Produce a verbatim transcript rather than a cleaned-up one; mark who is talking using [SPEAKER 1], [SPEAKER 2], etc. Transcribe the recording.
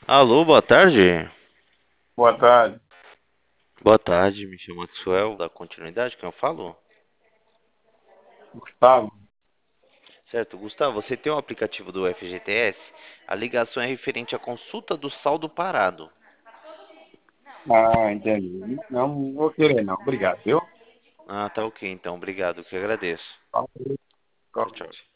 [SPEAKER 1] Alô, boa tarde.
[SPEAKER 2] Boa tarde,
[SPEAKER 1] Boa tarde, me chamo Maxwell, da continuidade, quem eu falo?
[SPEAKER 2] Gustavo.
[SPEAKER 1] Certo, Gustavo, você tem o aplicativo do F G T S? A ligação é referente à consulta do saldo parado.
[SPEAKER 2] Ah, entendi. Não, não vou querer, não. Obrigado, viu?
[SPEAKER 1] Ah, tá ok, então, obrigado, que agradeço.
[SPEAKER 2] Falou,
[SPEAKER 1] Tchau,
[SPEAKER 2] qualquer
[SPEAKER 1] tchau.